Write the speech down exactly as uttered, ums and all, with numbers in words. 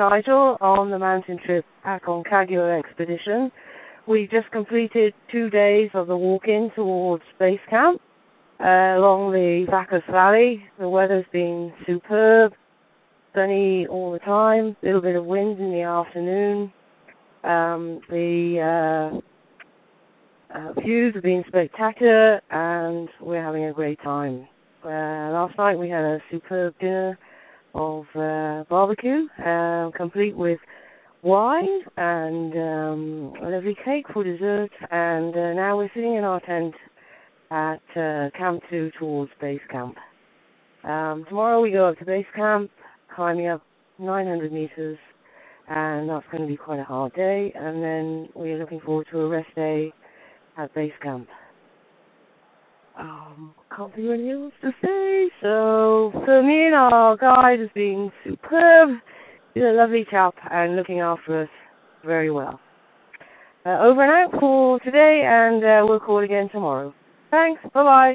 Nigel on the mountain trip Aconcagua expedition. We just completed two days of the walk-in towards base camp uh, along the Vacas Valley. The weather's been superb, sunny all the time, a little bit of wind in the afternoon. Um, the uh, uh, views have been spectacular, and we're having a great time. Uh, last night we had a superb dinner of uh, barbecue, uh, complete with wine and um, a lovely cake for dessert, and uh, now we're sitting in our tent at uh, Camp two towards base camp. Um, tomorrow we go up to base camp, climbing up nine hundred meters, and that's going to be quite a hard day, and then we're looking forward to a rest day at base camp. Um, can't think of anything else to say, so for me and our guide has been superb. He's a lovely chap and looking after us very well. Uh, over and out for today, and uh, we'll call again tomorrow. Thanks, bye-bye.